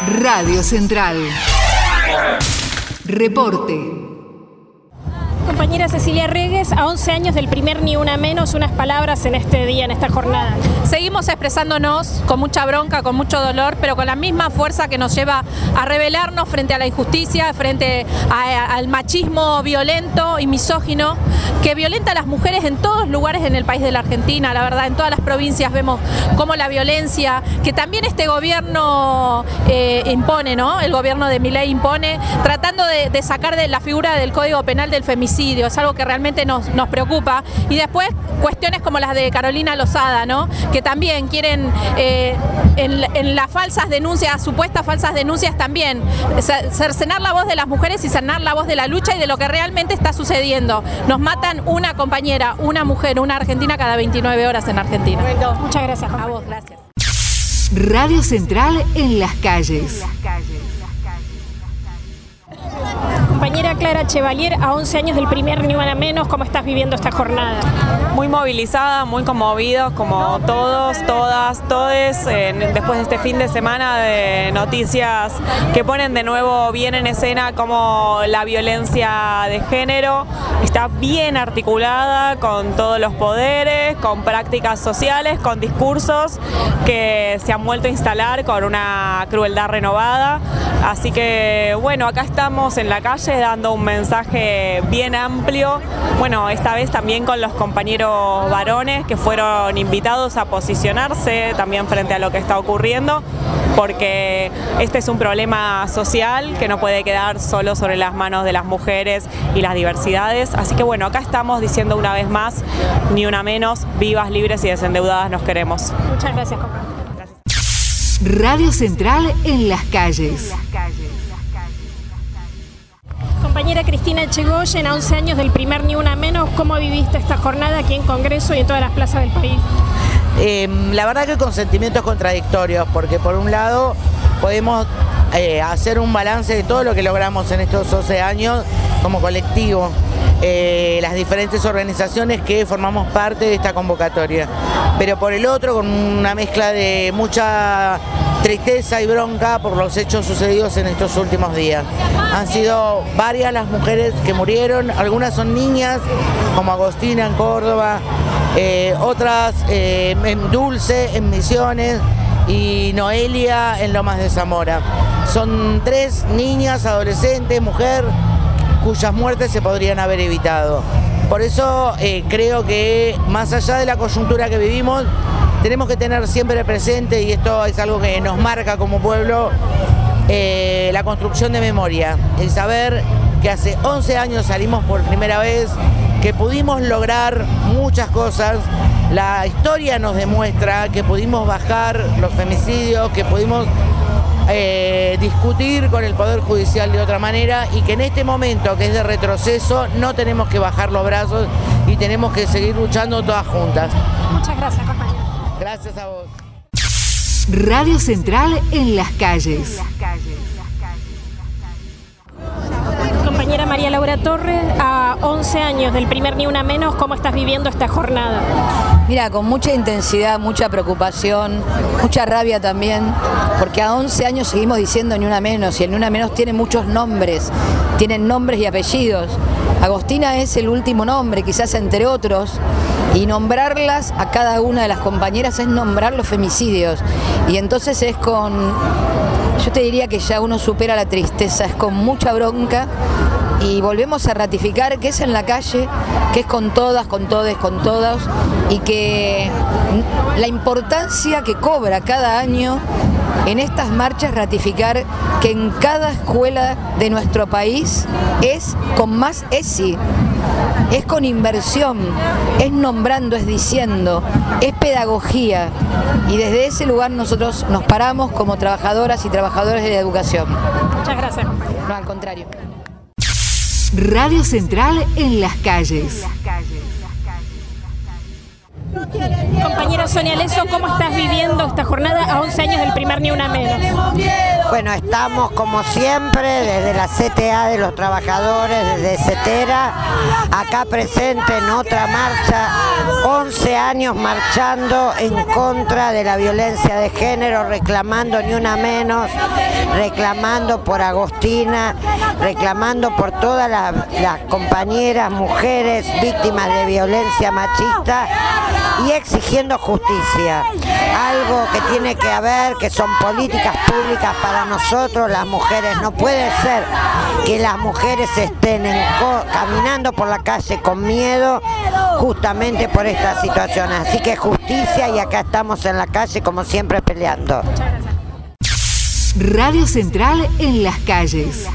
Radio Central. Reporte. Compañera Cecilia Regues, a 11 años del primer Ni Una Menos, unas palabras en este día, en esta jornada. Seguimos expresándonos con mucha bronca, con mucho dolor, pero con la misma fuerza que nos lleva a rebelarnos frente a la injusticia, frente al machismo violento y misógino que violenta a las mujeres en todos lugares en el país de la Argentina. La verdad, en todas las provincias vemos cómo la violencia, que también este gobierno impone, ¿no? El gobierno de Milei impone, tratando de sacar de la figura del Código Penal del femicidio. Es algo que realmente nos preocupa. Y después cuestiones como las de Carolina Lozada, ¿no? Que también quieren en las falsas denuncias, supuestas falsas denuncias, también cercenar la voz de las mujeres y cercenar la voz de la lucha y de lo que realmente está sucediendo. Nos matan una compañera, una mujer, una argentina cada 29 horas en Argentina. Muchas gracias, a vos, gracias. Radio Central en las calles. Compañera Clara Chevalier, a 11 años del primer Ni Una Menos, ¿cómo estás viviendo esta jornada? Muy movilizada, muy conmovidos, como todos, todas, todes, después de este fin de semana de noticias que ponen de nuevo bien en escena como la violencia de género está bien articulada con todos los poderes, con prácticas sociales, con discursos que se han vuelto a instalar con una crueldad renovada. Así que bueno, acá estamos en la calle dando un mensaje bien amplio, bueno, esta vez también con los compañeros varones que fueron invitados a posicionarse también frente a lo que está ocurriendo, porque este es un problema social que no puede quedar solo sobre las manos de las mujeres y las diversidades. Así que bueno, acá estamos diciendo una vez más, Ni Una Menos, vivas, libres y desendeudadas nos queremos. Muchas gracias, compañero. Radio Central en las calles. Compañera Cristina Echegoyen, a 11 años del primer Ni Una Menos, ¿cómo viviste esta jornada aquí en Congreso y en todas las plazas del país? La verdad que con sentimientos contradictorios, porque por un lado podemos hacer un balance de todo lo que logramos en estos 11 años como colectivo, las diferentes organizaciones que formamos parte de esta convocatoria, pero por el otro con una mezcla de mucha tristeza y bronca por los hechos sucedidos en estos últimos días. Han sido varias las mujeres que murieron, algunas son niñas, como Agostina en Córdoba, otras en Dulce, en Misiones, y Noelia en Lomas de Zamora. Son 3 niñas, adolescentes, mujer, cuyas muertes se podrían haber evitado. Por eso creo que más allá de la coyuntura que vivimos, tenemos que tener siempre presente, y esto es algo que nos marca como pueblo, la construcción de memoria, el saber que hace 11 años salimos por primera vez, que pudimos lograr muchas cosas. La historia nos demuestra que pudimos bajar los femicidios, que pudimos discutir con el Poder Judicial de otra manera, y que en este momento que es de retroceso no tenemos que bajar los brazos y tenemos que seguir luchando todas juntas. Muchas gracias, compañero. Gracias a vos. Radio Central en las calles. Compañera María Laura Torres, a 11 años del primer Ni Una Menos, ¿cómo estás viviendo esta jornada? Mira, con mucha intensidad, mucha preocupación, mucha rabia también, porque a 11 años seguimos diciendo Ni Una Menos, y el Ni Una Menos tiene muchos nombres, tienen nombres y apellidos. Agostina es el último nombre, quizás entre otros, y nombrarlas a cada una de las compañeras es nombrar los femicidios, y entonces es con, yo te diría que ya uno supera la tristeza, es con mucha bronca, y volvemos a ratificar que es en la calle, que es con todas, con todes, con todos, y que la importancia que cobra cada año en estas marchas, ratificar que en cada escuela de nuestro país es con más ESI, es con inversión, es nombrando, es diciendo, es pedagogía, y desde ese lugar nosotros nos paramos como trabajadoras y trabajadores de la educación. Muchas gracias, compañero. No, al contrario. Radio Central en las calles. Compañera Sonia Leso, ¿cómo estás viviendo esta jornada a 11 años del primer primer Ni Una Menos? Bueno, estamos como siempre desde la CTA de los trabajadores, desde CETERA, acá presente en otra marcha, 11 años marchando en contra de la violencia de género, reclamando Ni Una Menos, reclamando por Agostina, reclamando por todas las compañeras, mujeres víctimas de violencia machista y exigiendo justicia. Algo que tiene que haber, que son políticas públicas para nosotros, las mujeres. No puede ser que las mujeres estén caminando por la calle con miedo justamente por esta situación. Así que justicia, y acá estamos en la calle como siempre peleando. Radio Central en las calles.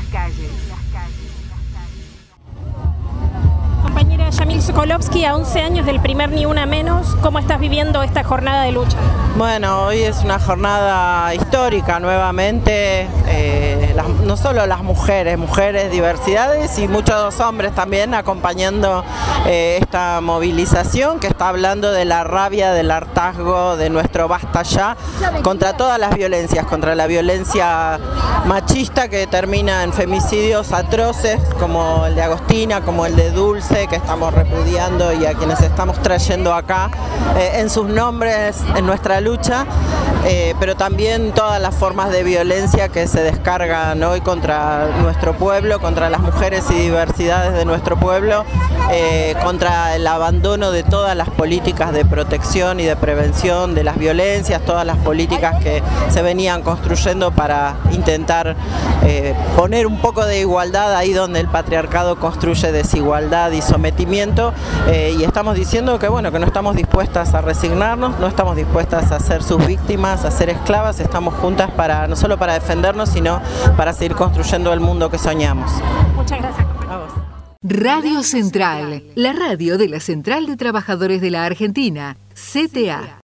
Compañera Yamil Sokolovsky, a 11 años del primer Ni Una Menos, ¿cómo estás viviendo esta jornada de lucha? Bueno, hoy es una jornada histórica nuevamente, no solo las mujeres, diversidades y muchos hombres también acompañando esta movilización que está hablando de la rabia, del hartazgo, de nuestro basta ya, contra todas las violencias, contra la violencia machista que termina en femicidios atroces como el de Agostina, como el de Dulce, que estamos repudiando y a quienes estamos trayendo acá en sus nombres en nuestra lucha, pero también todas las formas de violencia que se descargan hoy contra nuestro pueblo, contra las mujeres y diversidades de nuestro pueblo, contra el abandono de todas las políticas de protección y de prevención de las violencias, todas las políticas que se venían construyendo para intentar poner un poco de igualdad ahí donde el patriarcado construye desigualdad y sometimiento, y estamos diciendo que bueno, que no estamos dispuestas a resignarnos, no estamos dispuestas a ser sus víctimas, a ser esclavas, estamos juntas para no solo para defendernos, sino para seguir construyendo el mundo que soñamos. Muchas gracias. A vos. Radio Central, la radio de la Central de Trabajadores de la Argentina, CTA.